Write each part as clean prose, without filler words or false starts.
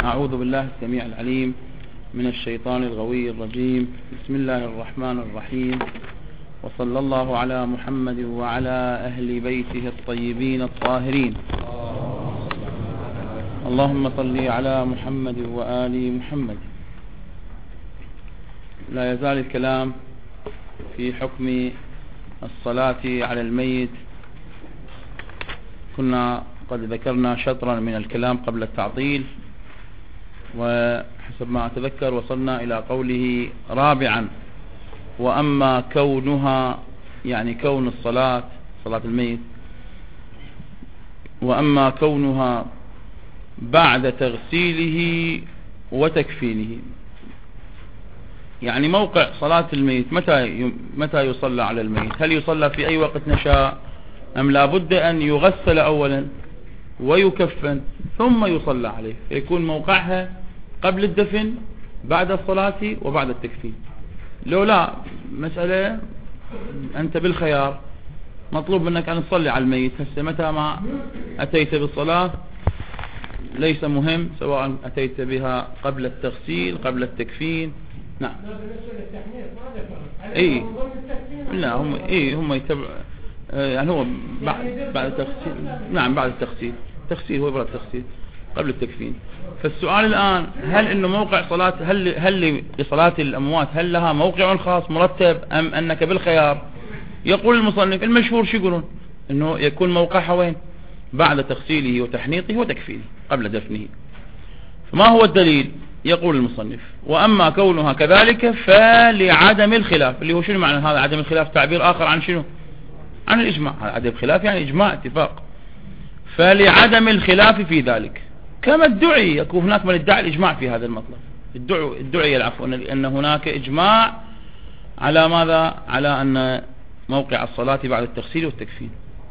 أعوذ بالله السميع العليم من الشيطان الغوي الرجيم. بسم الله الرحمن الرحيم، وصلى الله على محمد وعلى أهل بيته الطيبين الطاهرين. اللهم صل على محمد وآل محمد. لا يزال الكلام في حكم الصلاة على الميت. كنا قد ذكرنا شطرا من الكلام قبل التعطيل، وحسب ما أتذكر وصلنا إلى قوله رابعا: وأما كونها، يعني كون الصلاة، صلاة الميت، وأما كونها بعد تغسيله وتكفينه، يعني موقع صلاة الميت متى يصلى على الميت؟ هل يصلى في أي وقت نشاء، أم لا بد أن يغسل أولا ويكفن ثم يصلى عليه، يكون موقعها قبل الدفن، بعد الصلاة وبعد التكفين؟ لو لا، مسألة أنت بالخيار، مطلوب منك أن تصلي على الميت هسه متى ما أتيت بالصلاة، ليس مهم سواء أتيت بها قبل التغسيل قبل التكفين. نعم. لا هم يتبع، يعني هو بعد التغسيل. نعم، بعد التغسيل. التغسيل هو بعد التغسيل قبل التكفين. فالسؤال الآن، هل إنه موقع صلاة، هل لصلاة الأموات هل لها موقع خاص مرتب، أم أنك بالخيار؟ يقول المصنف المشهور شو يقولون؟ إنه يكون موقعها وين؟ بعد تغسيله وتحنيطه وتكفينه قبل دفنه. فما هو الدليل؟ يقول المصنف: وأما كونها كذلك فلعدم الخلاف. اللي هو شنو معنى هذا عدم الخلاف؟ تعبير آخر عن شنو؟ عن الإجماع. عدم الخلاف يعني إجماع، اتفاق. فلعدم الخلاف في ذلك، كما ادعي، يكون هناك من ادعى الإجماع في هذا المطلب. ادعي العفو أن هناك إجماع على ماذا؟ على أن موقع الصلاة بعد التغسيل والتكفين.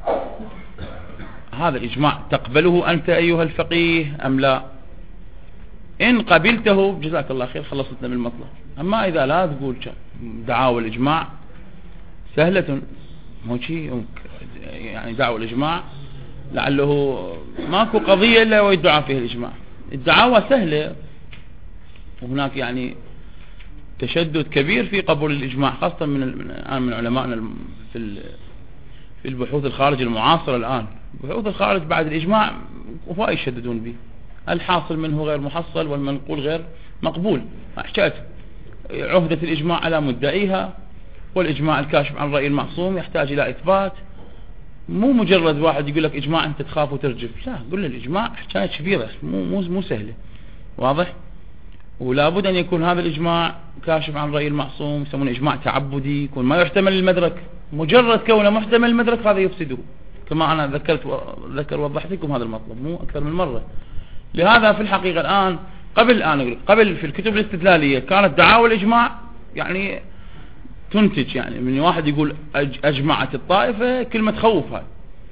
هذا الإجماع تقبله أنت أيها الفقيه أم لا؟ إن قبلته جزاك الله خير، خلصتنا من المطلب. أما إذا لا، تقول دعاوى الإجماع سهلة، مو شيء يعني دعوى الإجماع لعله ماكو قضية إلا ويدعى فيها الإجماع. الدعاوى سهلة، وهناك يعني تشدد كبير في قبول الإجماع، خاصة من علمائنا في البحوث الخارج المعاصرة. الآن بحوث الخارج بعد الإجماع وفاء يشددون به، الحاصل منه غير محصل والمنقول غير مقبول. احتاج عهدة الإجماع على مدعيها، والإجماع الكاشف عن رأي المعصوم يحتاج إلى إثبات. مو مجرد واحد يقول لك إجماع أنت تخاف وترجف، لا، قل له الإجماع احتاج كبيرة، مو سهلة. واضح؟ ولا بد أن يكون هذا الإجماع كاشف عن رأي المعصوم، يسمونه إجماع تعبدي، يكون ما يحتمل المدرك. مجرد كونه محتمل المدرك هذا يفسده، كما أنا وضحت لكم هذا المطلب مو أكثر من مرة. لهذا في الحقيقة الآن قبل في الكتب الاستدلالية كانت دعاوى الإجماع يعني تنتج، يعني من واحد يقول أجمعت الطائفة، كلمة تخوف، هاي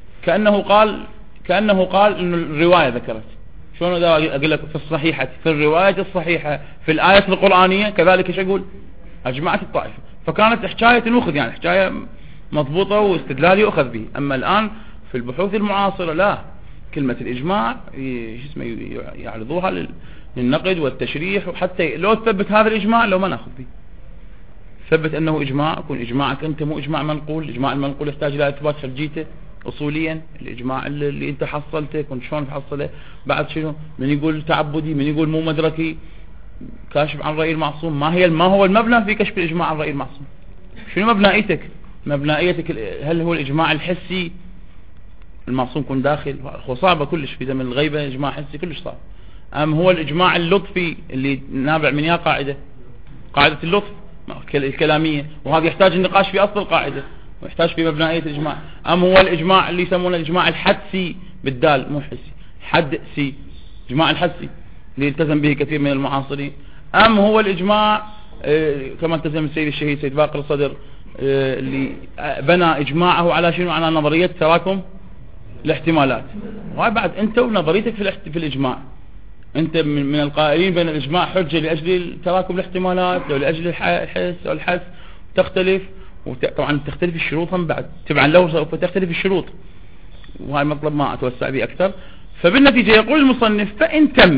كأنه قال إنه الرواية ذكرت. شلون إذا أقول لك في الصحيحة، في الرواية الصحيحة، في الآية القرآنية كذلك إيش أقول؟ أجمعت الطائفة. فكانت حكاية تأخذ، يعني حكاية مضبوطة واستدلال يؤخذ به. أما الآن في البحوث المعاصرة لا، كلمة الإجماع يعرضوها للنقد والتشريح، وحتى لو تثبت هذا الإجماع لو ما نأخذ به، ثبت أنه إجماع، يكون إجماعك أنت مو إجماع منقول. الإجماع المنقول يحتاج إلى إثبات حجيته أصوليا. الإجماع اللي أنت حصلته كنت شلون تحصله؟ بعد شنو؟ من يقول تعبدي، من يقول مو مدركي، كاشف عن رأي المعصوم. ما هو المبنى في كشف الإجماع عن رأي المعصوم؟ شنو مبنائيتك؟ هل هو الإجماع الحسي المعصوم يكون داخل؟ هو صعبة كلش في زمن الغيبة، إجماع حسي كلش صعب. أم هو الإجماع اللطفي اللي نابع من قاعدة اللطف الكلامية، وهذا يحتاج النقاش في أصل القاعدة ويحتاج في مبنائية الإجماع. أم هو الإجماع اللي يسمونه الإجماع الحدسي بالدال، مو حسي، حدسي، إجماع الحدسي اللي يلتزم به كثير من المعاصرين. أم هو الإجماع كما التزم السيد الشهيد سيد باقر الصدر، اللي بنى إجماعه على شنو؟ على نظرية تراكم الاحتمالات. وهاي بعد أنت ونظريتك في الإجماع، أنت من القائلين بأن الإجماع حجة لأجل تراكم الاحتمالات أو لأجل الحس أو الحس، تختلف. وطبعا تختلف الشروط بعد، تبعا له سوف تختلف الشروط، وهذا المطلب ما أتوسع به أكثر. فبالنتيجة يقول المصنف: فإن تم،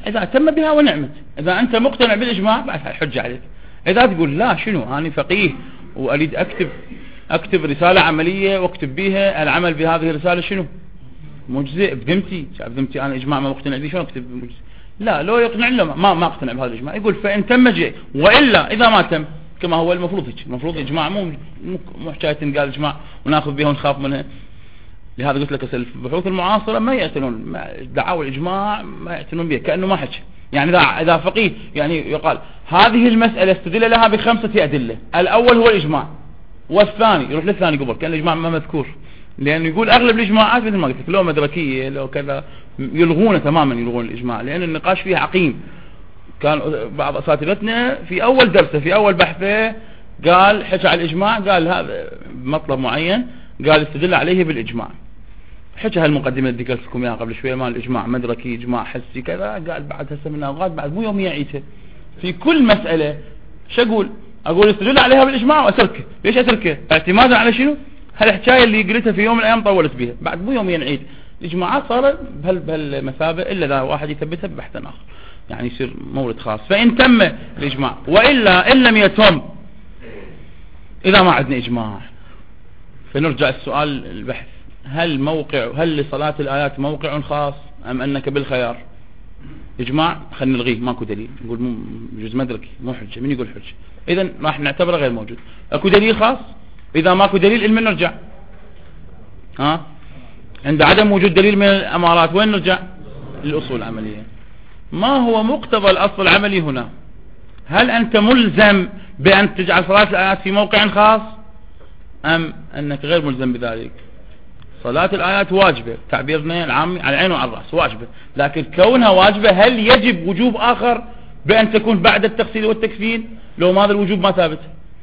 إذا تم بها ونعمت. إذا أنت مقتنع بالإجماع بعد حجة عليك. إذا تقول لا شنو أنا فقيه وأريد أكتب رسالة عملية واكتب بيها العمل بهذه الرسالة شنو مجزئ بذمتي أنا إجماع ما مقتنع به شلون أكتب مجزئ؟ لا لو يقنع له ما اقتنع بهذا الإجماع. يقول فإن تم جئ، وإلا إذا ما تم كما هو المفروض هيك. المفروض إجماع مو حكاية تنقال إجماع وناخذ بها ونخاف منها. لهذا قلت لك البحوث المعاصرة ما يعتنون دعاوى الإجماع، ما يعتنون بها كأنه ما حكي. يعني إذا فقيه يعني يقال هذه المسألة استدل لها ب5 أدلة، الأول هو الإجماع والثاني يروح للثاني قبل، كان الإجماع ما مذكور. لأنه يقول أغلب الإجماعات مثل ما قلت لك لو مدركية لو كذا يلغون تماما، يلغون الإجماع لأن النقاش فيه عقيم. كان بعض أساتذتنا في أول درسه في أول بحثه قال حكى على الإجماع، قال هذا مطلب معين قال استدل عليه بالإجماع. حكى هالمقدمة اللي ذكرت لكم اياها قبل شويه مال الإجماع مدركي إجماع حسي كذا، قال بعد هسه من أوقات بعد مو يوم يعيته في كل مسألة. شو أقول استدل عليها بالإجماع وأتركه. ليش أتركه؟ اعتمادا على شنو؟ هالحكاية اللي قلتها في يوم من الأيام طولت بها، بعد مو يوم ينعيد. الإجماعات صارت بهالمثابة إلا إذا واحد يثبتها ببحث آخر، يعني يصير مورد خاص. فإن تم الإجماع، وإلا إن لم يتم، إذا ما عندنا إجماع فنرجع السؤال البحث، هل لصلاة الآيات موقع خاص أم أنك بالخيار؟ إجماع خلينا نلغيه ماكو دليل، نقول مو جزء مدركي مو حجة. من يقول حجة؟ إذن راح نعتبره غير موجود. أكو دليل خاص؟ إذا ماكو دليل إلمن نرجع؟ عند عدم وجود دليل من الأمارات وين نرجع؟ للأصول العملية. ما هو مقتضى الأصل العملي هنا؟ هل أنت ملزم بأن تجعل صلاة الآيات في موقع خاص أم أنك غير ملزم بذلك؟ صلاة الآيات واجبة، تعبيرنا العام على العين وعلى الرأس واجبة، لكن كونها واجبة هل يجب وجوب آخر بأن تكون بعد التغسيل والتكفين لو ماذا الوجوب ما ثابت؟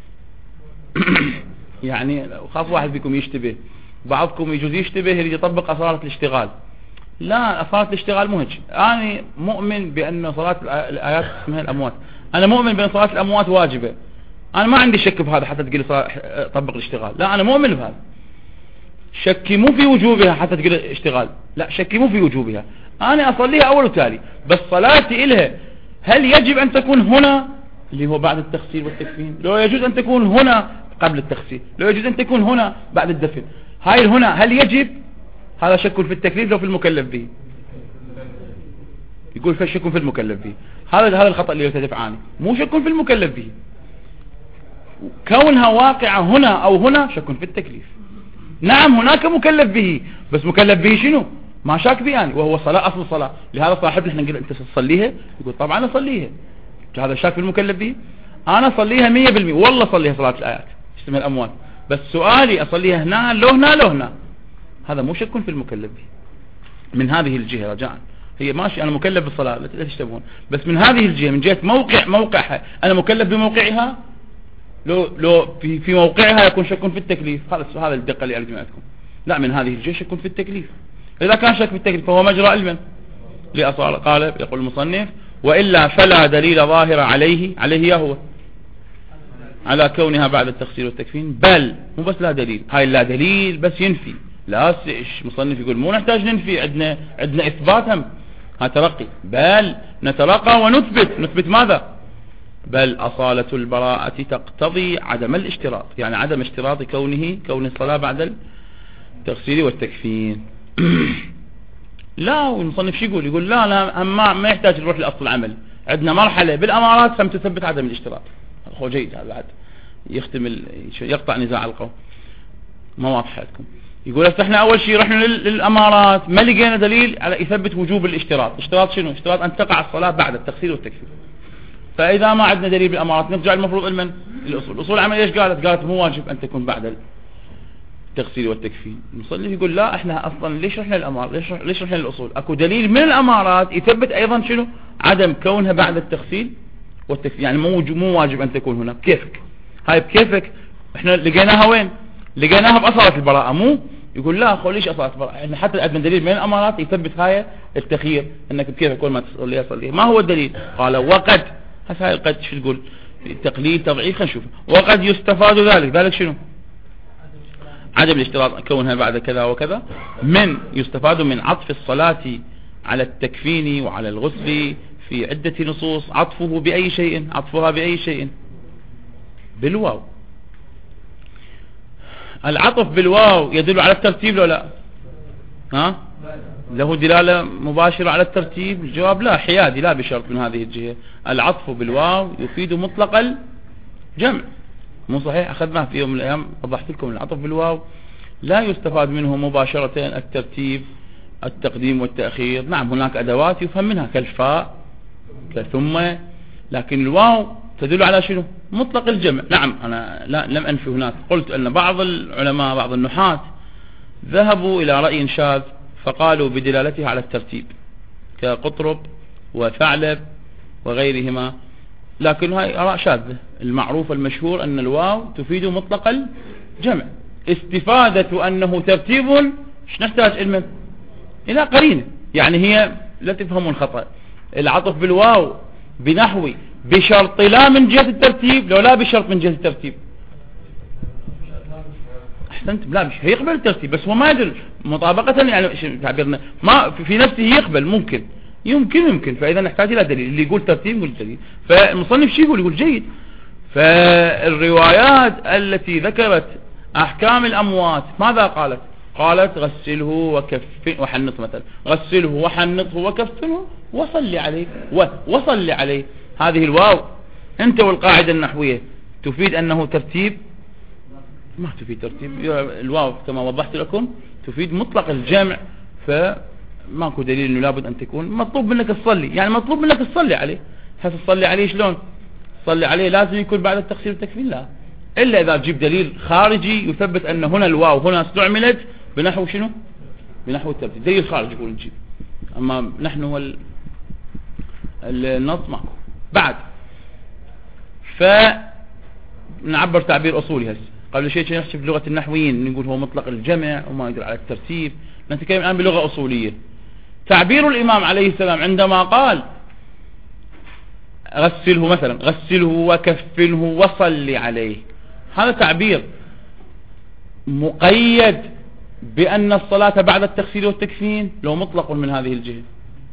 يعني خاف واحد بكم يشتبه، بعضكم يجوز يشتبه يريد يطبق أصالة الاشتغال. لا، أصالة الاشتغال مو هيك. أنا مؤمن بأن صلاة الآيات اسمها الأموات، أنا مؤمن بأن صلاة الأموات واجبة، أنا ما عندي شك بهذا حتى تقول طبق الاشتغال، لا أنا مؤمن بهذا. شكي مو في وجوبها حتى تقول اشتغال، لا شكي مو في وجوبها، أنا أصليها أول وتالي، بس صلاتي إلها هل يجب أن تكون هنا اللي هو بعد التغسيل والتكفين، لو يجوز أن تكون هنا قبل التغسيل، لو يجوز أن تكون هنا بعد الدفن، هاي هنا هل يجب؟ هذا شك في التكليف لو في المكلف به، يقول فشك في المكلف به. هذا الخطأ اللي يرتدف عنه، مو شك في المكلف به، كونها واقعة هنا أو هنا شك في التكليف. نعم هناك مكلف به، بس مكلف به شنو؟ ما شاك به يعني، وهو صلاة أصل صلاة. لهذا صاحبنا احنا نقول أنت تصليها، يقول طبعا أصليها، هذا شاك في المكلف به. أنا أصليها 100%، والله أصليها صلاة الآيات اسمها الأموات، بس سؤالي أصليها هنا لو هنا لو هنا، هذا مو شك في المكلف به. من هذه الجهة رجاء، هي ماشي أنا مكلف بالصلاة لا تشتبهون، بس من هذه الجهة من جهة موقعها أنا مكلف بموقعها، لو في موقعها يكون شك في التكليف. هذا الدقة اللي أرجو منكم. لا، من هذه الجهة شك في التكليف. إذا كان شك في التكليف فهو مجرى علما لأصال. قال يقول المصنف وإلا فلا دليل ظاهر عليه هو على كونها بعد التغسيل والتكفين، بل مو بس لا دليل، هاي لا دليل بس ينفي. لا مصنف يقول مو نحتاج ننفي، عندنا إثباتهم، ها ترقي، بل نترقى نثبت ماذا؟ بل أصالة البراءة تقتضي عدم الاشتراط، يعني عدم اشتراط كون الصلاة بعد التغسيل والتكفين. لا، والمصنف شو يقول لا ما يحتاج نروح لأصل العمل، عندنا مرحلة بالأمارات ثم تثبت عدم الاشتراط. هو جيد هذا بعد يقطع نزاع القوم، ما واضح عندكم. يقول احنا اول شيء رحنا للأمارات ما لقينا دليل على يثبت وجوب الاشتراط. اشتراط شنو؟ اشتراط أن تقع الصلاة بعد التغسيل والتكفين. فإذا ما عندنا دليل بالأمارات نرجع المفروض علما الأصول العملية. ايش قالت مو واجب أن تكون بعد التغسيل والتكفين. المصنف يقول لا، احنا أصلا ليش رحنا للأمارات، ليش رحنا للأصول؟ أكو دليل من الأمارات يثبت أيضا شنو؟ عدم كونها بعد التغسيل والتكفين، يعني مو واجب أن تكون هنا. بكيفك هاي بكيفك، احنا لقيناها وين؟ لقيناها بأصالة البراءة. مو يقول لا ليش أصالة البراءة، احنا حتى عندنا دليل من الأمارات يثبت هاي التخيير انك بكيفك كل ما تصليها صليها. ما هو الدليل؟ قال وقد، هسه هاي القد شو تقول؟ تقليل تضعيف، خلينا نشوف. وقد يستفاد ذلك شنو؟ عدم الاشتراط كونها بعد كذا وكذا، يستفاد من عطف الصلاة على التكفين وعلى الغسل في عدة نصوص عطفها بأي شيء بالواو. العطف بالواو يدل على الترتيب لو لا؟ ها؟ له دلالة مباشرة على الترتيب؟ الجواب لا، حيادي، لا بشرط من هذه الجهة. العطف بالواو يفيد مطلق الجمع، مو صحيح؟ أخذناه في يوم من الأيام، وضحت لكم العطف بالواو لا يستفاد منه مباشرة الترتيب، التقديم والتأخير. نعم هناك أدوات يفهم منها كالفاء كثم، لكن الواو تدل على شنو؟ مطلق الجمع. نعم أنا لم أنفي هناك، قلت أن بعض العلماء بعض النحاة ذهبوا إلى رأي شاذ فقالوا بدلالتها على الترتيب كقطرب وثعلب وغيرهما، لكن هاي آراء شاذة. المعروف المشهور أن الواو تفيد مطلق الجمع. استفادة أنه ترتيب مش نحتاج علما إلى قرينة، يعني هي لا تفهمون خطأ. العطف بالواو بنحو بشرط لا من جهة الترتيب لو لا بشرط من جهة الترتيب. احسنت، لا مش هيقبل الترتيب بس هو ما يدل مطابقة، يعني تعبيرنا ما في نفسه يقبل، يمكن فإذا نحتاج إلى دليل. اللي يقول ترتيب يقول دليل. فالمصنف شيء يقول جيد. فالروايات التي ذكرت أحكام الأموات ماذا قالت؟ قالت غسله وحنط مثلا، غسله وحنطه وكفنه وصل عليه. هذه الواو انت والقاعدة النحوية تفيد أنه ترتيب؟ ما تفيد ترتيب. الواو كما وضحت لكم تفيد مطلق الجمع، فماكو دليل انه لابد ان تكون مطلوب منك تصلي، يعني مطلوب منك تصلي عليه. هتصلي عليه شلون؟ تصلي عليه لازم يكون بعد التقصير والتكفين؟ لا، الا اذا تجيب دليل خارجي يثبت ان هنا الواو هنا استعملت بنحو شنو؟ بنحو الترتيب، دليل خارجي يقول نجيب. اما نحن النص ماكو. بعد فنعبر تعبير اصولي. هسه قبل شيء نحكي بلغة النحويين نقول هو مطلق الجمع وما يدل على الترتيب، نتكلم الآن بلغة أصولية. تعبير الإمام عليه السلام عندما قال غسله مثلا، غسله وكفنه وصل عليه، هذا تعبير مقيد بأن الصلاة بعد التغسيل والتكفين لو مطلق من هذه الجهة؟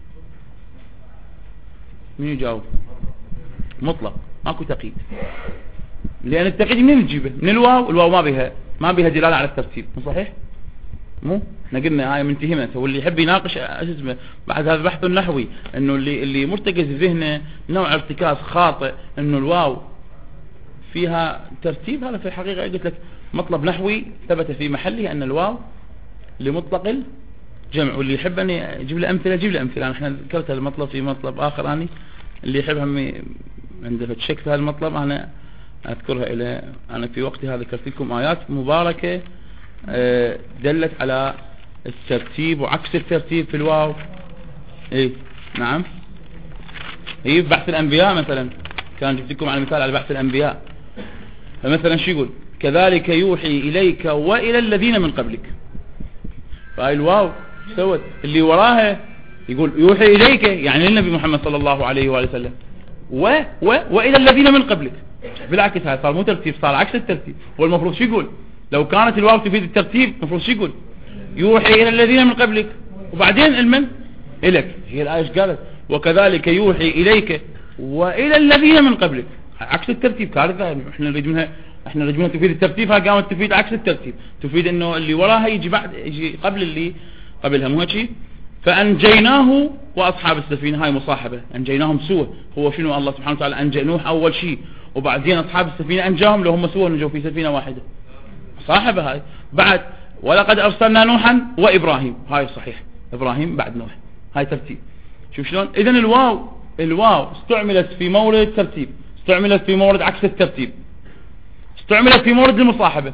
من يجاوب؟ مطلق، ماكو تقييد، لأن التقييد منين نجيبه؟ من الواو ما بها دلالة على الترتيب، مو صحيح؟ مو احنا قلنا هاي منتهمة. واللي يحب يناقش اسمه بعد هذا البحث النحوي انه اللي مرتكز في ذهنه نوع ارتكاز خاطئ انه الواو فيها ترتيب، هذا في الحقيقة قلت لك مطلب نحوي ثبت في محله ان الواو لمطلق الجمع. واللي يحب ان يجيب له امثله يجيب له امثله. احنا ذكرت المطلب في مطلب اخر، اني اللي يحب هم عنده شك في هذا المطلب انا اذكرها الى. انا في وقتها ذكرت لكم ايات مباركة دلت على الترتيب وعكس الترتيب في الواو. ايه نعم، في بحث الانبياء مثلا كان جبت لكم على مثال على بحث الانبياء. فمثلا شو يقول؟ كذلك يوحي اليك والى الذين من قبلك. فهاي الواو سوت اللي وراها يقول يوحي اليك يعني للنبي محمد صلى الله عليه وآله وسلم، والى الذين من قبلك. بالعكس هذا صار مو ترتيب، صار عكس الترتيب. والمفروض شو يقول؟ لو كانت الواو تفيد الترتيب المفروض شو يقول؟ يوحي الى الذين من قبلك وبعدين المن الك. هي الايه ايش قالت؟ وكذلك يوحي اليك والى الذين من قبلك، عكس الترتيب. كارثه. احنا نريد منها تفيد الترتيب، ها قامت تفيد عكس الترتيب، تفيد انه اللي وراها يجي بعد، يجي قبل اللي قبلها، مو هيك؟ فانجيناه واصحاب السفينه، هاي مصاحبه، انجيناهم سوى. هو شنو؟ الله سبحانه وتعالى انجى نوح اول شيء، وبعدين اصحاب السفينه انجاهم لو هم سوى نجوا في سفينه واحده، صاحبه هاي. بعد ولقد ارسلنا نوحا وابراهيم، هاي صحيح، ابراهيم بعد نوح، هاي ترتيب. شوف شلون؟ اذا الواو استعملت في مورد الترتيب، استعملت في مورد عكس الترتيب، استعملت في مورد المصاحبه.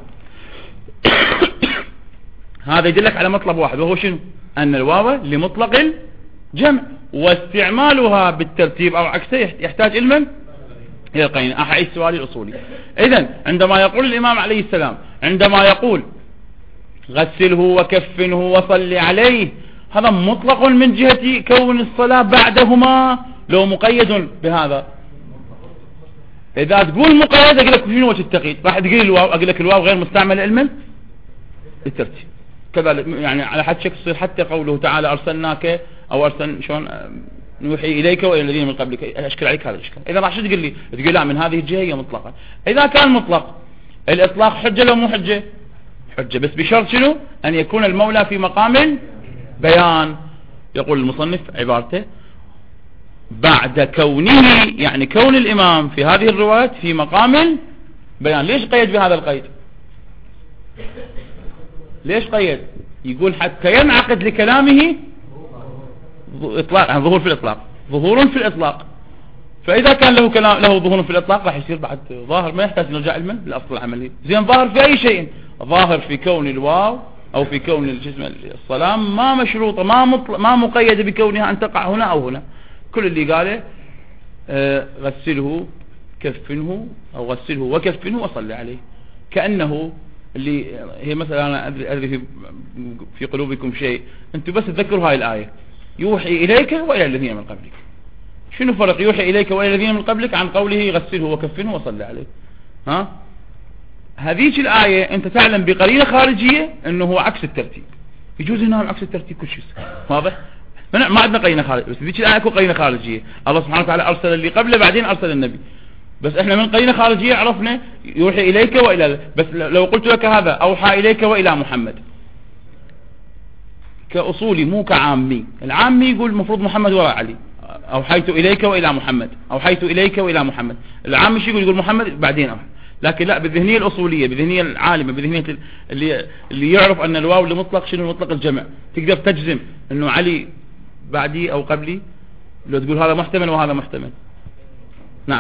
هذا يدلك على مطلب واحد، وهو شنو؟ ان الواو لمطلق الجمع، واستعمالها بالترتيب او عكسه يحتاج علما الى القرينه. اعيد سؤالي الاصولي. اذا عندما يقول الامام عليه السلام، عندما يقول غسله وكفنه وصل عليه، هذا مطلق من جهة كون الصلاة بعدهما لو مقيد بهذا. اذا تقول مقيد اقول لك شنو وجه التقييد؟ راح تقول الواو، اقول لك الواو غير مستعمل علما الترتيب كذلك. يعني على حد شك تصير حتى قوله تعالى ارسلناك او ارسل شلون نوحي إليك وإلى الذين من قبلك، أشكل عليك هذا الإشكال. إذا راح شو تقول لي؟ تقول لا من هذه الجهة هي مطلقة. إذا كان مطلق الإطلاق حجة لو مو حجة؟ حجة، بس بشرط شنو؟ أن يكون المولى في مقام بيان. يقول المصنف عبارته بعد كونه، يعني كون الإمام في هذه الروايات في مقام بيان. ليش قيد بهذا القيد؟ ليش قيد؟ يقول حتى ينعقد لكلامه إطلاق، يعني ظهور في الإطلاق، ظهور في الإطلاق. فإذا كان له كلام له ظهور في الإطلاق راح يصير بعد ظاهر، ما يحتاج نرجع علما بالأصل العملي. زين ظاهر في أي شيء، ظاهر في كون الواو أو في كون الجسم الصلام ما مشروطة، ما مقيدة بكونها أن تقع هنا أو هنا. كل اللي قاله غسله كفنه أو غسله وكفنه وصلي عليه، كأنه اللي هي مثلا أنا أدري في قلوبكم شيء، أنتم بس تذكروا هاي الآية يوحي إليك وإلى الذين من قبلك. شنو فرق يوحي إليك وإلى الذين من قبلك عن قوله غسله وكفنه وصلي عليه؟ ها هذيك الآية أنت تعلم بقرينة خارجية أنه هو عكس الترتيب. يجوز هنا عكس الترتيب كل شيء واضح، ما عندنا قرينة خارجية، بس ذيك الآية اكو قرينة خارجية. الله سبحانه وتعالى أرسل اللي قبله بعدين أرسل النبي، بس احنا من قرينة خارجية عرفنا يوحي إليك وإلى. بس لو قلت لك هذا أوحى إليك وإلى محمد كأصولي مو كعامي، العامي يقول المفروض محمد وراء علي، أوحيت إليك وإلى محمد، أوحيت إليك وإلى محمد. العامي شو يقول محمد بعدين أوحى. لكن لا، بالذهنية الأصولية، بالذهنية العالمة، بالذهنية اللي يعرف أن الواو لمطلق شنو مطلق الجمع، تقدر تجزم أنه علي بعدي أو قبلي، لو تقول هذا محتمل وهذا محتمل. نعم.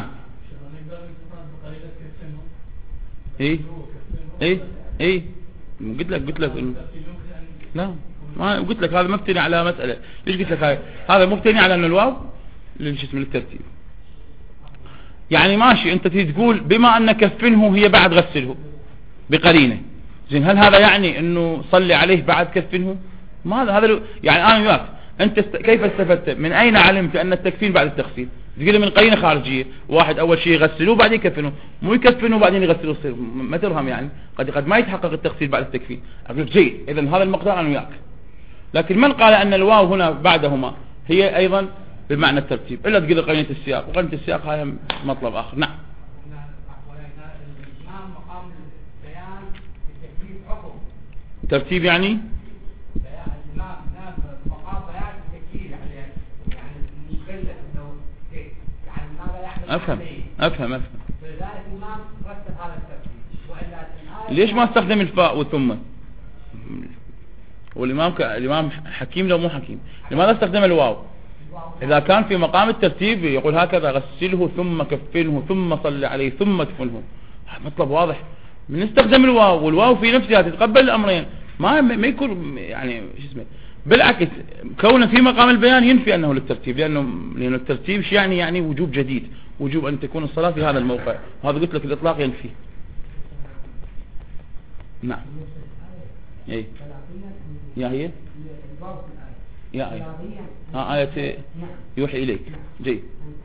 ايه قلت لك لا، ما قلت لك هذا مبتني على مسألة. ليش قلت لك هذا مبتني على أن الواو للجسم للترتيب. يعني ماشي انت تقول بما ان كفنه هي بعد غسله بقرينه، زين هل هذا يعني انه صلي عليه بعد كفنه؟ ما هذا يعني انا وياك انت كيف استفدت؟ من اين علمت ان التكفين بعد التغسيل؟ تقول من قرينه خارجيه، واحد اول شيء يغسلوه بعدين يكفنوه، مو يكفنوه بعدين يغسلوه، ما ترهم يعني قد ما يتحقق التغسيل بعد التكفين. اقول جيد، اذا هذا المقدار انا وياك. لكن من قال ان الواو هنا بعدهما هي ايضا بمعنى الترتيب، إلا تقول قرينة السياق، وقرينة السياق هاي مطلب آخر. نعم. ترتيب يعني أفهم. ليش ما استخدم الفاء والثم؟ والإمام حكيم لو مو حكيم، لماذا استخدم الواو؟ إذا كان في مقام الترتيب يقول هكذا غسله ثم كفنه ثم صل عليه ثم ادفنه، مطلب واضح. من استخدم الواو، والواو في نفسها تتقبل الأمرين، ما يكون يعني شو اسمه. بالعكس كونه في مقام البيان ينفي أنه للترتيب، لأنه الترتيب يعني وجوب جديد، وجوب أن تكون الصلاة في هذا الموقع، وهذا قلت لك الإطلاق ينفي. نعم. ايه يا هي آية يوحي إليك. جيد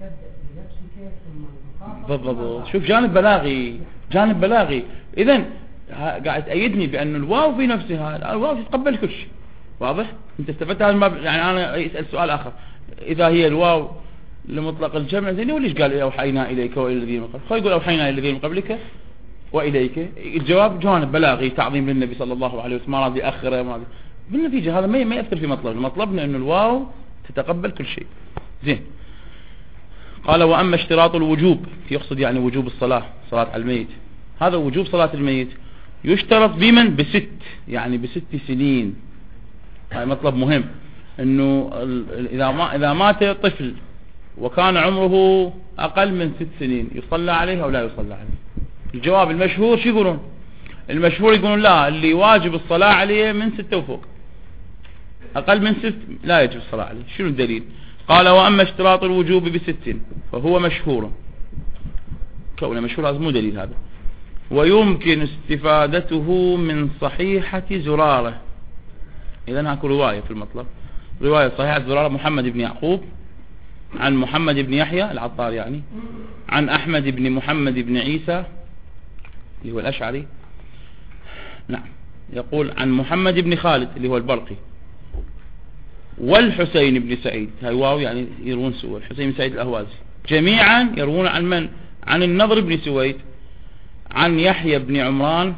بالضبط. شوف جانب بلاغي. إذن قاعد تأيدني بأن الواو في نفسها، الواو تتقبل كل شيء. واضح؟ أنت استفدت هذا المبلغ. يعني أنا يسأل سؤال آخر، إذا هي الواو لمطلق الجمع زين وليش قال أوحينا إليك وإلى الذين من قبلك؟ خلينا يقول أوحينا إلى الذين من قبلك وإليك. الجواب جانب بلاغي، تعظيم للنبي صلى الله عليه وسلم، ما راضي أخره، ما راضي. بالنتيجة هذا ما يأثر في مطلبنا أن الواو تتقبل كل شيء. زين. قال وأما اشتراط الوجوب، يقصد يعني وجوب الصلاة، صلاة على الميت. هذا وجوب صلاة الميت يشترط بمن؟ يعني ب6 سنين. هاي مطلب مهم، أنه إذا مات طفل وكان عمره أقل من 6 سنين يصلى عليه أو لا يصلى عليه؟ الجواب المشهور شو يقولون؟ المشهور يقولون لا، اللي واجب الصلاة عليه من 6 وفوق، أقل من 6 لا يجب الصلاة عليه. شنو الدليل؟ قال وأما اشتراط الوجوب ب6 فهو مشهور. كونه مشهور هذا مو دليل هذا. ويمكن استفادته من صحيحة زرارة. إذن هاكو رواية في المطلب، رواية صحيحة زرارة محمد بن يعقوب عن محمد بن يحيى العطار، يعني عن أحمد بن محمد بن عيسى اللي هو الأشعري. نعم. يقول عن محمد بن خالد اللي هو البرقي والحسين بن سعيد، هاي واو يعني يروون سوى، الحسين بن سعيد الأهوازي جميعا يروون عن من؟ عن النضر بن سويد، عن يحيى بن عمران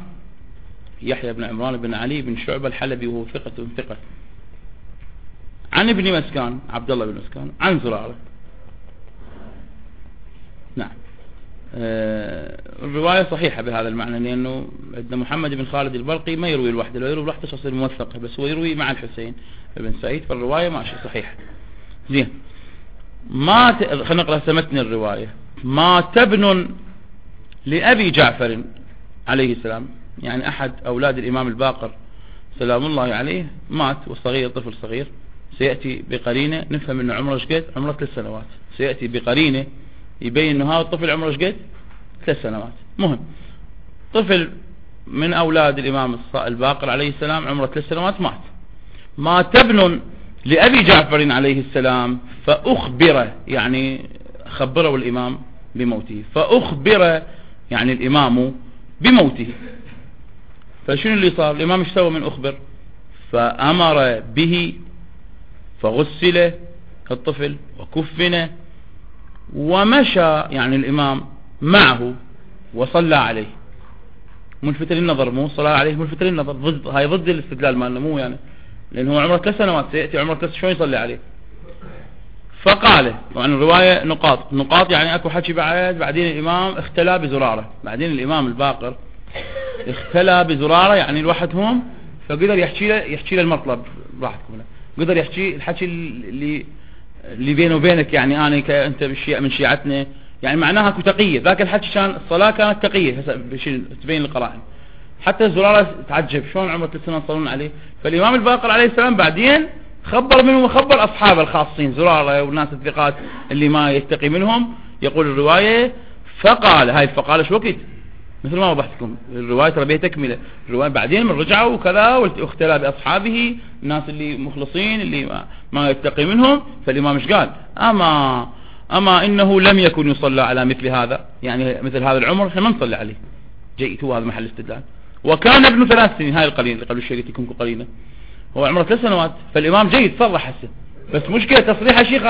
بن علي بن شعبة الحلبي وهو ثقة، عن ابن مسكان عبد الله بن مسكان، عن زرارة. نعم. الرواية صحيحة بهذا المعنى، لأنه عندنا محمد بن خالد البرقي ما يروي لوحده، لو يروي لوحده تصير موثقة، بس هو يروي مع الحسين بن سعيد، فالرواية ماشي صحيحة. زين. خلينا نقرأ سمتنا الرواية. ما تبن لأبي جعفر عليه السلام، يعني أحد أولاد الإمام الباقر سلام الله عليه مات، وصغير طفل صغير، سيأتي بقرينة نفهم أنه عمره شقد؟ عمره 3 سنوات، سيأتي بقرينة يبين أنه هذا الطفل عمره شقد؟ 3 سنوات. مهم، طفل من أولاد الإمام الباقر عليه السلام عمره 3 سنوات مات. ما تبن لأبي جعفر عليه السلام فأخبر، يعني خبره الإمام بموته، فأخبر يعني الإمام بموته. فشنو اللي صار؟ الإمام ايش سوى من أخبر؟ فأمر به فغسل الطفل وكفن ومشى يعني الإمام معه وصلى عليه. ملفت للنظر، مو صلى عليه ملفت للنظر، هاي ضد الاستدلال مالنا، مو يعني، لأن هو عمره 3 سنوات، سيأتي عمره 3 شلون يصلي عليه؟ فقال، طبعا الرواية نقاط يعني اكو حكي بعدين الإمام اختلى بزرارة، بعدين الإمام الباقر اختلى بزرارة، يعني الواحد هم، فقدر يحكي له المطلب راحتكم، قدر يحكي الحكي اللي بينه وبينك، يعني أنا أنت من شيعتنا، يعني معناها اكو تقية. ذاك الحكي كان الصلاة كانت تقية، هسه تبين القرائن. حتى الزرارة تعجب شلون عمره 3 سنوات يصلون عليه. فالإمام الباقر عليه السلام بعدين خبر منه وخبر أصحابه الخاصين زرارة والناس الثقات اللي ما يتقي منهم. يقول الرواية فقال شو وقت، مثل ما وضحتكم الرواية ترى بها تكملة. الرواية بعدين من رجعوا وكذا واختلى بأصحابه الناس اللي مخلصين اللي ما يتقي منهم. فالإمام ايش قال؟ أما إنه لم يكن يصلى على مثل هذا، يعني مثل هذا العمر احنا ما نصلي عليه. جيد، هو هذا محل استدلال. وكان ابن 3 سنين، هاي القليل اللي قبل الشيء يكون قليلا، هو عمره 3 سنوات. فالإمام جيد صرح هسه، بس مشكلة تصريحه شيء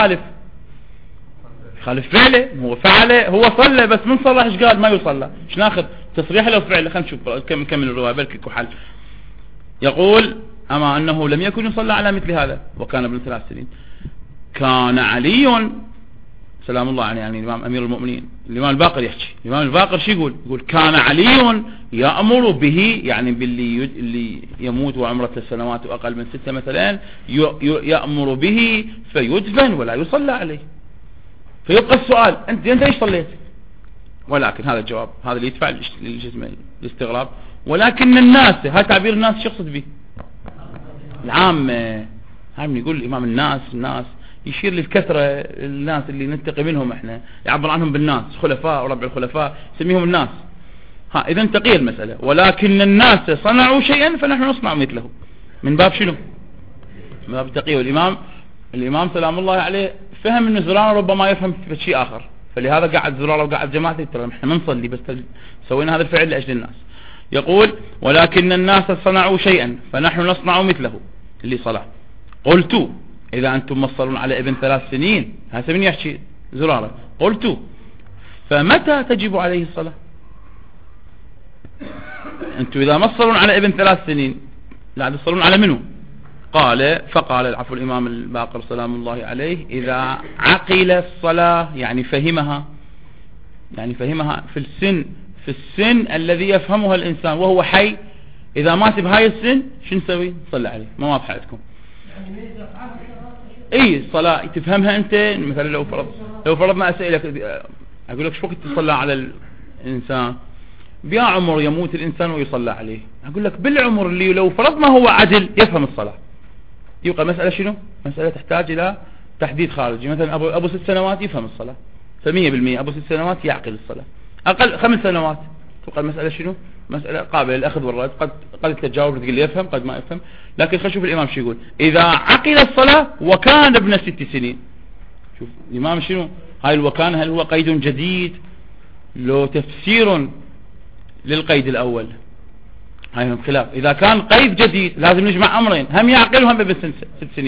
خالف فعله. هو فعله، هو صلى، بس من صلى ايش قال؟ ما يصلى. ايش ناخذ تصريحه لو فعله؟ خلينا نشوف كم الرواية بلكي كحل. يقول أما أنه لم يكن يصلى على مثل هذا، وكان ابن 3 سنين. كان علي سلام الله عليه، يعني الإمام أمير المؤمنين، الإمام الباقر يحكي. الإمام الباقر شو يقول كان علي يأمر به، يعني اللي يموت وعمره 3 سنوات وأقل من 6 مثلا، يأمر به فيدفن ولا يصلى عليه. فيبقى السؤال، أنت ايش صليت؟ ولكن هذا الجواب، هذا اللي يدفع الاستغراب. ولكن الناس، هذا تعبير الناس شو يقصد به؟ العامة. هاي يقول الإمام الناس يشير للكثرة، الناس اللي نتقي منهم احنا، يعبر عنهم بالناس، خلفاء وربع الخلفاء يسميهم الناس. إذا تقي المسألة. ولكن الناس صنعوا شيئا فنحن نصنع مثله. من باب شنو؟ من باب التقي. الإمام سلام الله عليه فهم ان زرارة ربما يفهم في شيء آخر، فلهذا قعد زرارة وقعد جماعته ترى احنا ما نصلي، بس سوينا هذا الفعل لأجل الناس. يقول ولكن الناس صنعوا شيئا فنحن نصنع مثله، اللي صلاة. قلت إذا أنتم مصلون على ابن 3 سنين، هذا من يحكي زرارة، قلت فمتى تجب عليه الصلاة؟ أنتم إذا مصلون على ابن 3 سنين لا تصلون على منه؟ فقال العفو الإمام الباقر سلام الله عليه إذا عقل الصلاة، يعني فهمها في السن الذي يفهمها الإنسان وهو حي. إذا مات بهاي السن شو نسوي؟ نصلي عليه، ما واضح عندكم؟ اي الصلاة تفهمها انت. مثلا لو فرضنا اسئلك، اقول لك شو وقت تصلى على الانسان؟ بيا عمر يموت الانسان ويصلى عليه؟ اقول لك بالعمر اللي لو فرضنا هو عدل يفهم الصلاة. يبقى مسألة شنو؟ مسألة تحتاج الى تحديد خارجي. مثلا ابو 6 سنوات يفهم الصلاة، ف100% ابو 6 سنوات يعقل الصلاة. اقل 5 سنوات تبقى المسألة شنو؟ مسألة قابلة للأخذ والرد. قد تجاوب تقول لي يفهم، قد ما يفهم. لكن خلينا نشوف الإمام شو يقول. إذا عقل الصلاة وكان ابن 6 سنين. شوف الإمام شنو هاي الوكان، هل هو قيد جديد لو تفسير للقيد الأول؟ هاي هم خلاف. إذا كان قيد جديد لازم نجمع أمرين، هم يعقل وهم ابن 6 سنين.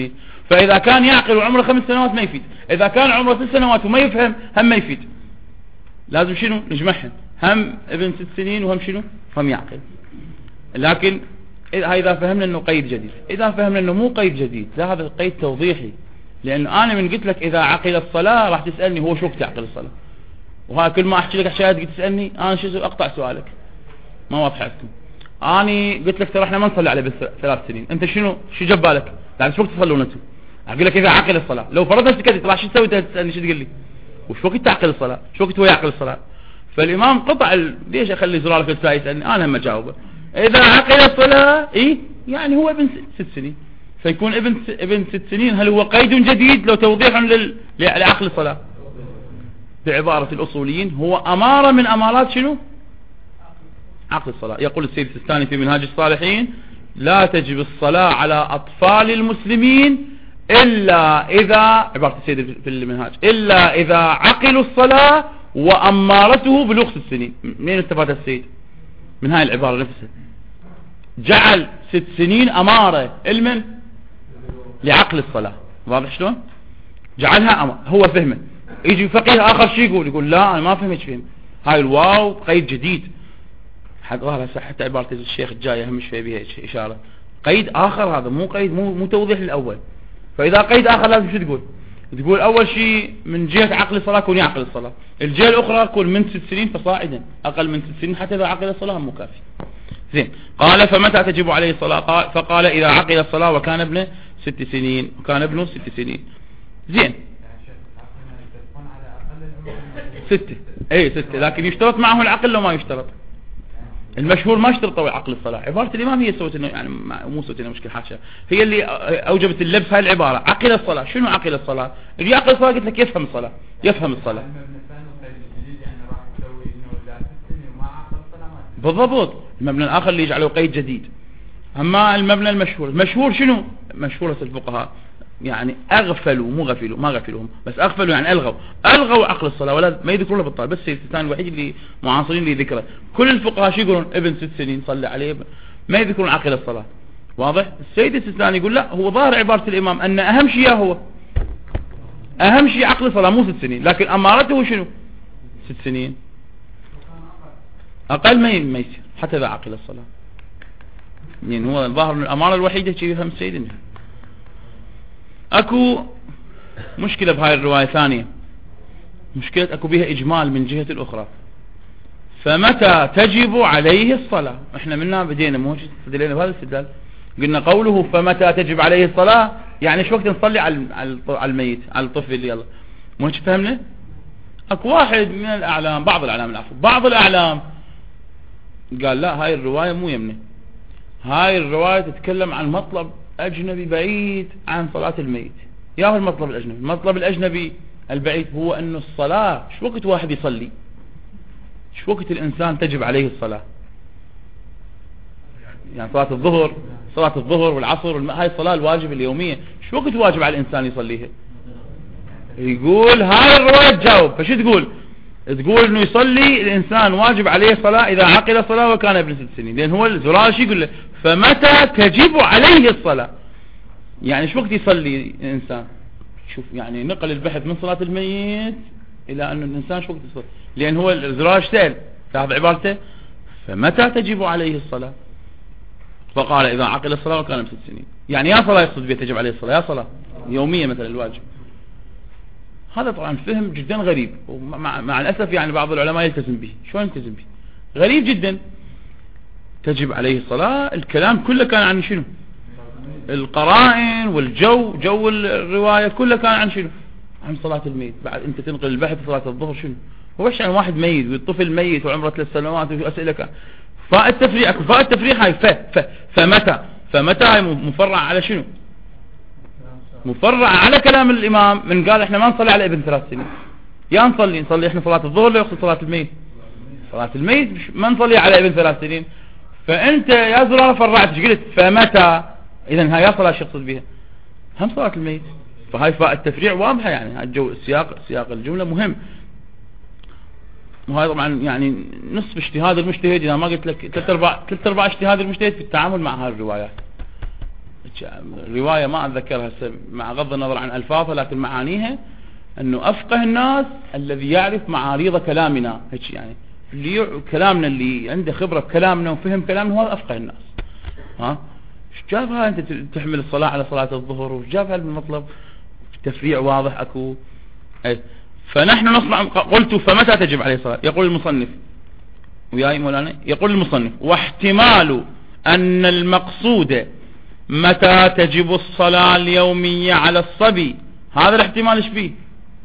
فإذا كان يعقل وعمره 5 سنوات ما يفيد، إذا كان عمره 6 سنوات وما يفهم هم ما يفيد. لازم شنو نجمعهم، هم ابن 6 سنين وهم شنو هم يعقل. لكن إذا فهمنا أنه قيد جديد، إذا فهمنا أنه مو قيد جديد لا هذا قيد توضيحي. لأنه أنا من قلت لك إذا عقل الصلاة راح تسألني هو شو وقت يعقل الصلاة، وها كل ما أحكي لك حشايات قلت تسألني أنا شو أقطع سؤالك ما واضح عندكم. أنا قلت لك ترى احنا ما نصلي عليه ب3 سنين، أنت شو جبالك؟ لا شو وقت تصلون أنتم؟ أقول لك إذا عقل الصلاة، لو فرضنا سكتت راح شو تسوي تسألني شو تقول لي؟ وش وقت تعقل الصلاة؟ شو وقت هو يعقل الصلاة؟ فالإمام قطع ليش أخلي زرار في الساعة يسألني أنا هم أجاوبه. إذا عقل الصلاة إيه يعني هو ابن 6 سنين، فيكون ابن 6 سنين هل هو قيد جديد لو توضيح لعقل الصلاة؟ بعبارة الأصوليين هو أمارة من أمارات شنو؟ عقل الصلاة. يقول السيد السيستاني في منهاج الصالحين لا تجب الصلاة على أطفال المسلمين إلا إذا، عبارة السيد في المنهاج، إلا إذا عقلوا الصلاة وأمارته بلغ 6 سنين. منين استفاد السيد من هاي العبارة نفسها؟ جعل 6 سنين أمارة علما لعقل الصلاة. واضح شلون؟ جعلها أمارة هو فهمه. يجي فقيه آخر شي يقول لا أنا ما فهمت فهم هاي الواو قيد جديد. حتى عبارة الشيخ الجاية هم شوي بها إشارة قيد آخر، هذا مو قيد مو توضيح للأول. فإذا قيد آخر لازم شو تقول أول شيء من جهة عقل الصلاة كون يعقل الصلاة، الجهة الأخرى كون من 6 سنين فصاعدا، أقل من 6 سنين حتى إذا عقل الصلاة مو كافي. زين. قال فمتى تجب عليه الصلاة؟ فقال إذا عقل الصلاة وكان ابنه 6 سنين، وكان ابنه 6 سنين. زين 6 اي 6 لكن يشترط معه العقل لو ما يشترط. المشهور ما اشترطوا عقل الصلاة. عبارة الإمام هي سوت لنا يعني مو سوت لنا مشكلة حاشا، هي اللي أوجبت اللبس هاي العبارة عقل الصلاة. شنو عقل الصلاة؟ اللي يعقل الصلاة قلت لك يفهم الصلاة، يفهم الصلاة بالضبط. المبنى الآخر اللي يجعله قيد جديد. أما المبنى المشهور شنو؟ مشهورة الفقهاء يعني أغفلوا مو غفلوا، ما غفلوهم بس أغفلوا يعني ألغوا عقل الصلاة ولا ما يذكرونه بالطال. بس الثاني الوحيد اللي معاصرين اللي ذكره. كل الفقهاء شو يقولون؟ ابن 6 سنين صلي عليه، ما يذكرون عقل الصلاة. واضح؟ السيد السيستاني يقول لا، هو ظاهر عبارة الإمام أن أهم شيء هو أهم شيء عقل الصلاة مو 6 سنين، لكن أمارته شنو؟ 6 سنين أقل ما يصير حتى إذا عقل الصلاة. يعني هو ظاهر الأمارة الوحيدة شيء يفهم السيد إنها. اكو مشكلة بهاي الرواية ثانية، مشكلة اكو بها اجمال من جهة الاخرى. فمتى تجب عليه الصلاة؟ احنا منا بدينا مو استدلينا بهذا الاستدلال، قلنا قوله فمتى تجب عليه الصلاة يعني شو وقت نصلي على الميت على الطفل. يلا مو فهمنا. اكو واحد من الاعلام، بعض الاعلام العفو، بعض الاعلام قال لا هاي الرواية مو يمنه، هاي الرواية تتكلم عن مطلب أجنبي بعيد عن صلاة الميت. يا هو المطلب الأجنبي، المطلب الأجنبي البعيد هو أنه الصلاة شو وقت واحد يصلي، شو وقت الإنسان تجب عليه الصلاة. يعني صلاة الظهر والعصر هاي الصلاة الواجب اليومية شو وقت واجب على الإنسان يصليها. يقول هاي الرواية تجاوب. فشو تقول أنه يصلي الإنسان واجب عليه الصلاة إذا عقل الصلاة وكان ابن 6 سنين. لأن هو الزرار شو يقول له فمتى تجب عليه الصلاة، يعني شو وقت يصلي الإنسان. شوف يعني نقل البحث من صلاة الميت إلى أن الإنسان شو وقت يصلي، لأن هو الزرار سأل لاحظ عبارته فمتى تجب عليه الصلاة، فقال إذا عقل الصلاة وكان ب 6 سنين. يعني يا صلاة يقصد بها تجب عليه الصلاة، يا صلاة يومية مثلا الواجب. هذا طبعا فهم جدا غريب، ومع الأسف يعني بعض العلماء يلتزم به. شو يلتزم به؟ غريب جدا. تجب عليه الصلاة الكلام كله كان عن شنو؟ القرائن جو الرواية كله كان عن شنو؟ عن صلاة الميت. بعد انت تنقل البحث صلاة الظهر شنو؟ هو عن واحد ميت والطفل ميت وعمره 3 سنوات وأسئلة كان فاء التفريع هاي فمتى هاي مفرع على شنو؟ مفرع على كلام الإمام من قال احنا ما نصلي على ابن 3 سنين. يا نصلي احنا صلاة الظهر لا يقصد صلاة الميت. صلاة الميت ما نصلي على ابن 3 سنين. فانت يا زرار فرعت قلت فمتى، اذا هاي صلاة شو يقصد بها؟ هم صلاة الميت. فهاي فاء التفريع واضحة. يعني الجو سياق الجملة مهم. وهذا طبعا يعني نصف اجتهاد المجتهد، اذا ما قلت لك 3/4 اجتهاد المجتهد في التعامل مع هذه الروايات. رواية ما أتذكرها مع غض النظر عن ألفاظها لكن معانيها، أنه أفقه الناس الذي يعرف معاريض كلامنا، هيك يعني اللي كلامنا اللي عنده خبرة بكلامنا وفهم كلامنا هو أفقه الناس. ها جابها أنت تحمل الصلاة على صلاة الظهر، وجابها المطلب تفريع واضح أكو. فنحن نصنع. قلت فمتى تجب عليه الصلاة؟ يقول المصنف وياي مولانا، يقول المصنف واحتمال أن المقصود متى تجب الصلاة اليومية على الصبي، هذا الاحتمال ايش فيه؟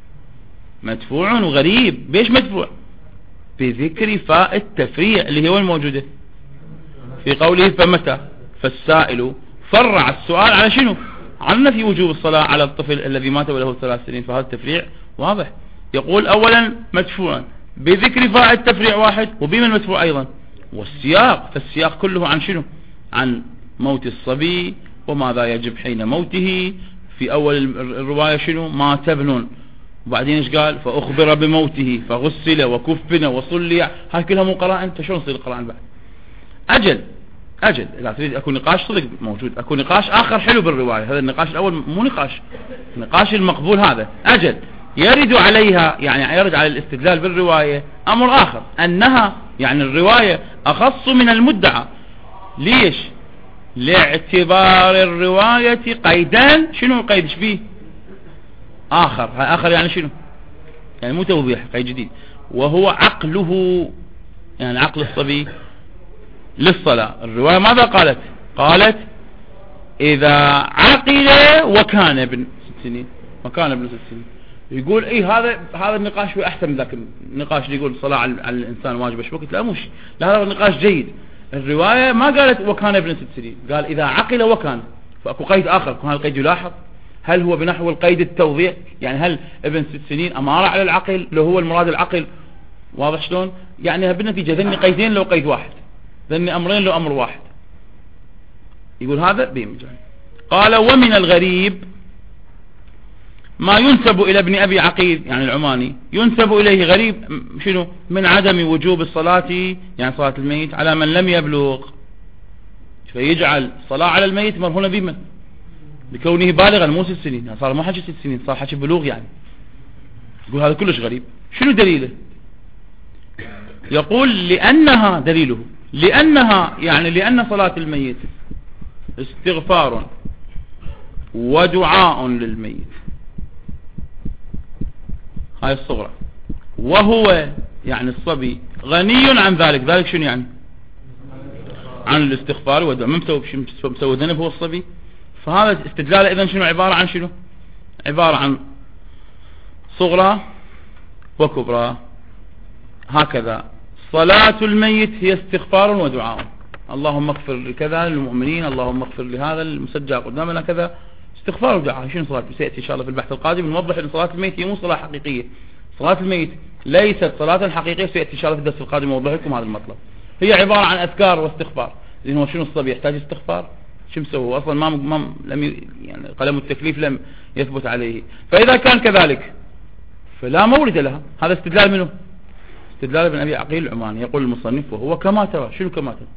مدفوع وغريب. بيش مدفوع؟ بذكر فاء التفريع اللي هو الموجودة في قوله فمتى. فالسائل فرع السؤال على شنو؟ عن نفي وجوب الصلاة على الطفل الذي مات وله 3 سنين، فهذا التفريع واضح. يقول اولا مدفوعا بذكر فاء التفريع واحد، وبما المدفوع ايضا والسياق، فالسياق كله عن شنو؟ عن موت الصبي وماذا يجب حين موته. في اول الرواية شنو؟ مات ابن، وبعدين ايش قال؟ فاخبر بموته فغسل وكفن وصلي. هاي كلها مو قرائن. انت شلون تصير القرائن بعد؟ اجل اذا تريد اكو نقاش صدق موجود، اكو نقاش اخر حلو بالرواية. هذا النقاش الاول مو نقاش المقبول. هذا اجل يرد عليها، يعني يرد على الاستدلال بالرواية امر اخر، انها يعني الرواية اخص من المدعى. ليش؟ لاعتبار الرواية قيدان. شنو القيد؟ ايش فيه؟ اخر يعني شنو؟ يعني مو توضيح، قيد جديد، وهو عقله، يعني عقل الصبي للصلاة. الرواية ماذا قالت؟ قالت اذا عقل وكان ابن 6 سنين، وكان ابن 6 سنين. يقول هذا النقاش هو احسن من ذاك النقاش اللي يقول الصلاة على الانسان واجب ايش وقت. لا مش، لا هذا النقاش جيد. الرواية ما قالت وكان ابن 6 سنين، قال اذا عقل وكان. فاكو قيد اخر، هذا القيد يلاحظ. هل هو بنحو القيد التوضيح؟ يعني هل ابن 6 سنين امارة على العقل لو هو المراد العقل؟ واضح شلون؟ يعني بالنتيجة ذني قيدين لو قيد واحد، ذني امرين لو امر واحد. يقول هذا بيمجان. قال ومن الغريب ما ينسب الى ابن ابي عقيل، يعني العماني، ينسب اليه غريب شنو؟ من عدم وجوب الصلاة، يعني صلاة الميت على من لم يبلغ، فيجعل الصلاة على الميت مرهونة بمن؟ بكونه بالغا مو 6 سنين. يعني صار ما حكي 6 سنين، صار حكي بلوغ. يعني يقول هذا كلش غريب. شنو دليله؟ يقول لأنها دليله، لأنها يعني لأن صلاة الميت استغفار ودعاء للميت، هاي الصغرى، وهو يعني الصبي غني عن ذلك. ذلك شنو يعني؟ عن الاستغفار والدعاء. ما مسوي ذنب هو الصبي. فهذا استدلال اذن شنو؟ عبارة عن شنو؟ عبارة عن صغرى وكبرى. هكذا صلاة الميت هي استغفار ودعاء. اللهم اغفر لكذا للمؤمنين، اللهم اغفر لهذا المسجع قدامنا كذا، استغفار ودعاء. شنو صلاة؟ سيأتي ان شاء الله في البحث القادم نوضح ان صلاة الميت هي مو صلاة حقيقية. صلاة الميت ليست صلاة حقيقية، سيأتي ان شاء الله في الدرس القادم نوضح لكم هذا المطلب. هي عبارة عن اذكار واستغفار. لأن هو شنو الصبي يحتاج استغفار؟ شو مسوي اصلا؟ يعني قلم التكليف لم يثبت عليه. فاذا كان كذلك فلا مورد لها. هذا استدلال منه؟ استدلال ابن ابي عقيل العماني. يقول المصنف وهو كما ترى. شنو كما ترى؟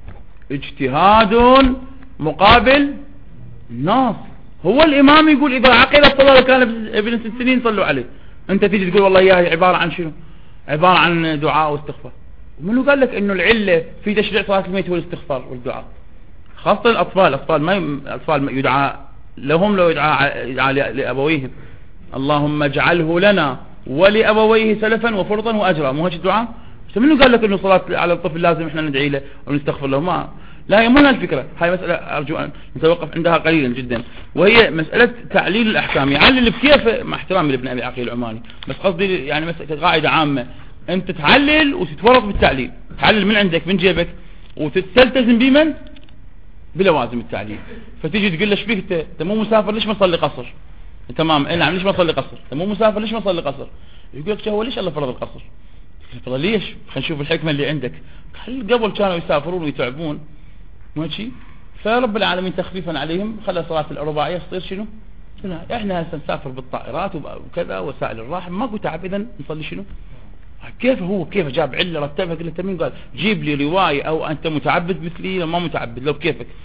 اجتهاد مقابل النص. هو الامام يقول اذا عقل الصلاة كان ابن 6 سنين صلوا عليه. انت تيجي تقول والله هي عبارة عن شنو؟ عبارة عن دعاء واستغفار. منو قال لك انه العلة في تشريع صلاة الميت هو الاستغفار والدعاء؟ خاصة الأطفال يدعى لهم، لو يدعى لأبويهم اللهم اجعله لنا ولأبويه سلفا وفرطا وأجرا. مو هيك الدعاء؟ منو قال لك انه صلاة على الطفل لازم احنا ندعي له ونستغفر له؟ ما لا هي مو الفكرة. هاي مسألة أرجو أن نتوقف عندها قليلا جدا، وهي مسألة تعليل الأحكام. يعلل بكيف مع احترامي لابن أبي عقيل العماني، بس قصدي يعني مسألة قاعدة عامة. أنت تعلل وتتورط بالتعليل، تعلل من عندك من جيبك وتلتزم بمن؟ بلوازم التعليل. فتيجي تقول له ايش فيك انت مو مسافر ليش ما تصلي قصر؟ تمام نعم ليش ما تصلي قصر؟ انت مو مسافر ليش ما تصلي قصر؟ يقول لك هو ليش الله فرض القصر؟ فرض ليش؟ خلينا نشوف الحكمة اللي عندك. قبل كانوا يسافرون ويتعبون ماشي، فرب العالمين تخفيفا عليهم خلى صلاة الرباعية تصير شنو؟ احنا هسه نسافر بالطائرات وكذا وسائل الراحة ماكو تعب، اذا نصلي شنو؟ كيف هو كيف جاب علة رتبها؟ قلت مين قال؟ جيب لي رواية او انت متعبد مثلي؟ ما متعبد لو بكيفك.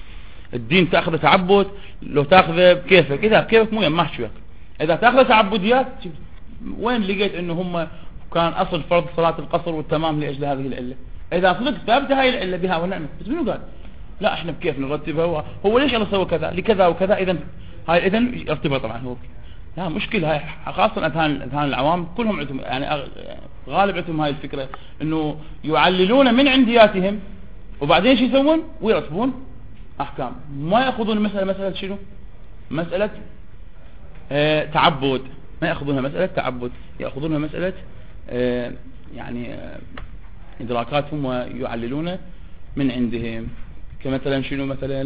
الدين تاخذه تعبد لو تاخذه بكيفك، اذا بكيفك مو ما احكي وياك. اذا تاخذه تعبديات وين لقيت انه هم كان اصل فرض صلاة القصر والتمام لاجل هذه العلة؟ اذا صدق ثابته هاي العلة بها ونعمة، بس منو قال لا احنا بكيف نرتبها؟ هو ليش الله سوى كذا لكذا وكذا، اذا هاي اذا يرتبها طبعا هو. لا مشكلة هاي، خاصة اذهان العوام كلهم عندهم يعني غالب عندهم هاي الفكرة انه يعللون من عندياتهم وبعدين شو يسوون؟ ويرتبون احكام، ما ياخذون مسألة شنو؟ مسألة تعبد، ما ياخذونها مسألة تعبد، ياخذونها مسألة يعني ادراكاتهم ويعللون من عندهم. كمثلا شنو؟ مثلا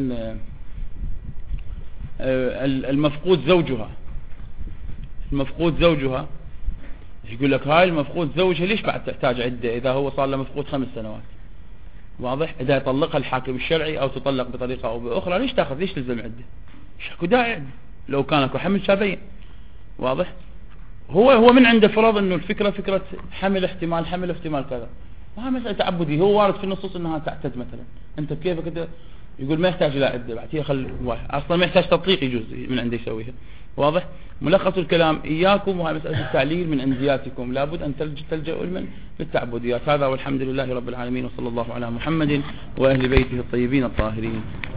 المفقود زوجها يقول لك هاي المفقود زوجها ليش بعد تحتاج عدة اذا هو صار له مفقود 5 سنوات؟ واضح؟ اذا يطلقها الحاكم الشرعي او تطلق بطريقة او باخرى ليش تاخذ؟ ليش تلزم عدة؟ شكو داعي؟ لو كان اكو حمل شابين. واضح؟ هو من عنده فرض انه الفكرة فكرة حمل احتمال كذا، ما مسألة تعبدي. هو وارد في النصوص انها تعتد مثلا، انت بكيفك انت يقول ما يحتاج الى عدة، بعد هي اصلا ما يحتاج تطبيق يجوز من عنده يسويها. واضح؟ ملخص الكلام اياكم وهي مسألة التعليل من عندياتكم، لابد ان تلجأوا لمن؟ للتعبديات. هذا والحمد لله رب العالمين، وصلى الله على محمد واهل بيته الطيبين الطاهرين.